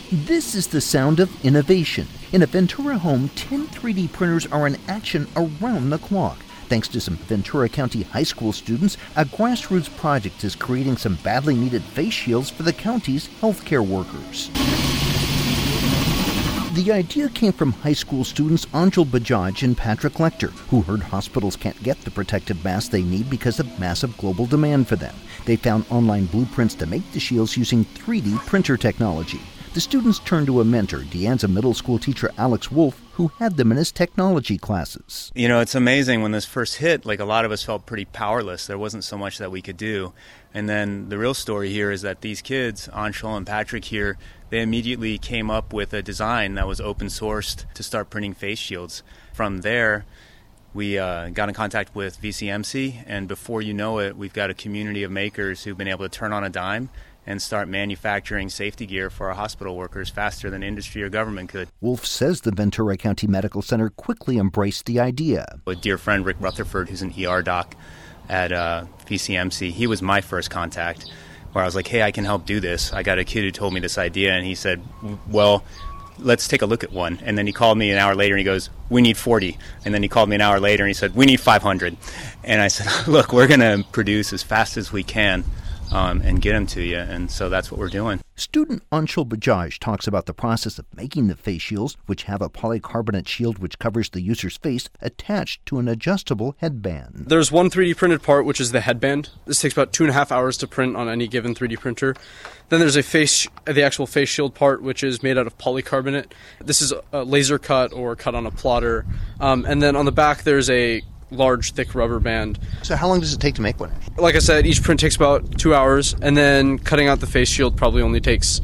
This is the sound of innovation. In a Ventura home, 10 3D printers are in action around the clock. Thanks to some Ventura County high school students, a grassroots project is creating some badly needed face shields for the county's healthcare workers. The idea came from high school students Anjul Bajaj and Patrick Lecter, who heard hospitals can't get the protective masks they need because of massive global demand for them. They found online blueprints to make the shields using 3D printer technology. The students turned to a mentor, De Anza middle school teacher Alex Wolf, who had them in his technology classes. You know, it's amazing when this first hit, a lot of us felt pretty powerless. There wasn't so much that we could do. And then the real story here is that these kids, Anshul and Patrick here, they immediately came up with a design that was open sourced to start printing face shields. From there, we got in contact with VCMC, and before you know it, we've got a community of makers who've been able to turn on a dime and start manufacturing safety gear for our hospital workers faster than industry or government could. Wolf says the Ventura County Medical Center quickly embraced the idea. A dear friend, Rick Rutherford, who's an ER doc at VCMC, he was my first contact, where I was like, hey, I can help do this. I got a kid who told me this idea, and he said, well, let's take a look at one. And then he called me an hour later and he goes, we need 40. And then he called me an hour later and he said, we need 500. And I said, look, we're going to produce as fast as we can and get them to you. And so that's what we're doing. Student Anshul Bajaj talks about the process of making the face shields, which have a polycarbonate shield which covers the user's face attached to an adjustable headband. There's one 3D printed part, which is the headband. This takes about 2.5 hours to print on any given 3D printer. Then there's the actual face shield part, which is made out of polycarbonate. This is a laser cut or cut on a plotter. And then on the back, there's a large, thick rubber band. So how long does it take to make one? Like I said, each print takes about 2 hours, and then cutting out the face shield probably only takes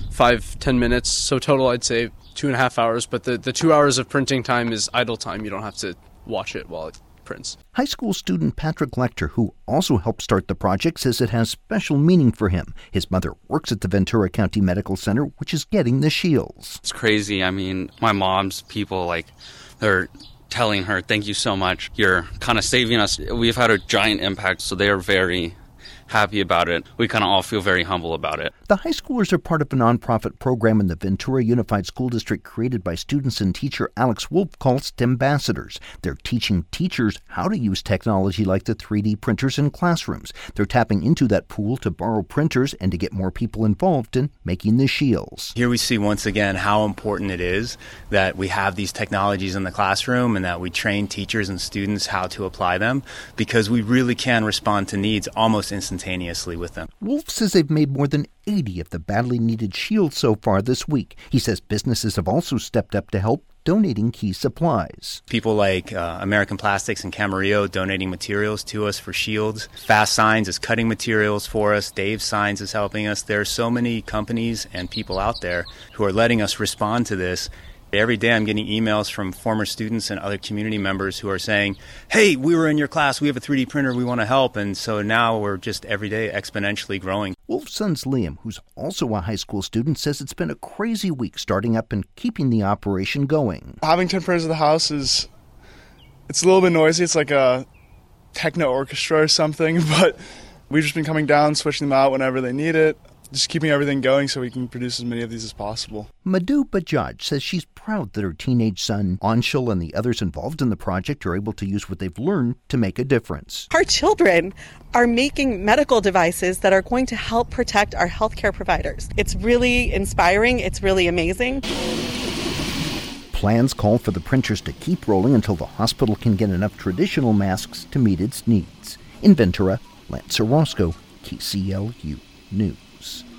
5-10 minutes. So total, I'd say 2.5 hours. But the 2 hours of printing time is idle time. You don't have to watch it while it prints. High school student Patrick Lecter, who also helped start the project, says it has special meaning for him. His mother works at the Ventura County Medical Center, which is getting the shields. It's crazy. I mean, my mom's people, they're telling her, thank you so much. You're kind of saving us. We've had a giant impact, so they are very happy about it. We kind of all feel very humble about it. The high schoolers are part of a nonprofit program in the Ventura Unified School District created by students and teacher Alex Wolf called STEMbassadors. They're teaching teachers how to use technology like the 3D printers in classrooms. They're tapping into that pool to borrow printers and to get more people involved in making the shields. Here we see once again how important it is that we have these technologies in the classroom and that we train teachers and students how to apply them, because we really can respond to needs almost instantaneously with them. Wolf says they've made more than 80 of the badly needed shields so far this week. He says businesses have also stepped up to help, donating key supplies. People like American Plastics and Camarillo donating materials to us for shields. Fast Signs is cutting materials for us. Dave Signs is helping us. There are so many companies and people out there who are letting us respond to this. Every day I'm getting emails from former students and other community members who are saying, hey, we were in your class, we have a 3D printer, we want to help. And so now we're just every day exponentially growing. Wolf's son's Liam, who's also a high school student, says it's been a crazy week starting up and keeping the operation going. Having 10 printers in the house it's a little bit noisy. It's like a techno orchestra or something, but we've just been coming down, switching them out whenever they need it. Just keeping everything going so we can produce as many of these as possible. Madhu Bajaj says she's proud that her teenage son, Anshul, and the others involved in the project are able to use what they've learned to make a difference. Our children are making medical devices that are going to help protect our healthcare providers. It's really inspiring. It's really amazing. Plans call for the printers to keep rolling until the hospital can get enough traditional masks to meet its needs. In Ventura, Lance Orozco, KCLU News.